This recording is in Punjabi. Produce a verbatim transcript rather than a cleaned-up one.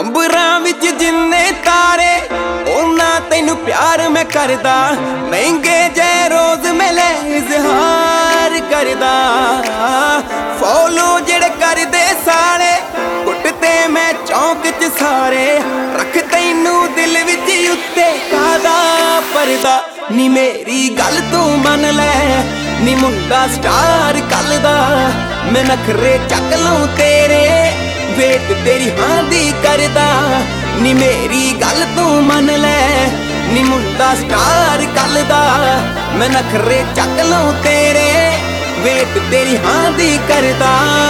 ਅੰਬਰਾਂ ਵਿੱਚ ਜਿੰਨੇ ਤਾਰੇ ਉਹਨਾਂ ਤੈਨੂੰ ਪਿਆਰ ਮੈਂ ਕਰਦਾ। ਮਹਿੰਗੇ ਜੇ ਰੋਜ਼ ਮਿਲੇ ਇਜ਼ਹਾਰ ਕਰਦਾ। ਫੋਲੋ ਜਿਹੜੇ ਕਰਦੇ ਸਾਲੇ ਕੁੱਟਦੇ ਮੈਂ ਚੌਂਕ 'ਚ ਸਾਰੇ। ਰੱਖ ਤੈਨੂੰ ਦਿਲ ਵਿੱਚ ਉੱਤੇ ਕਾਦਾ ਪਰਦਾ। ਨੀ ਮੇਰੀ ਗੱਲ ਤੂੰ ਮੰਨ ਲੈ ਨੀ ਮੁੰਡਾ ਸਟਾਰ ਕੱਲ ਦਾ। ਮੈਂ ਨਖਰੇ ਚੱਕ ਲਊਂ ਤੇਰੇ ਵੇਟ ਤੇਰੀ ਹਾਂ ਦੀ ਕਰਦਾ। ਨੀ ਮੇਰੀ ਗੱਲ ਤੂੰ ਮੰਨ ਲੈ ਨੀ ਮੁੰਡਾ ਸਟਾਰ ਕੱਲ ਦਾ। ਮੈਂ ਨਖਰੇ ਚੱਕ ਲਊਂ ਤੇਰੇ ਵੇਟ ਤੇਰੀ ਹਾਂ ਦੀ ਕਰਦਾ।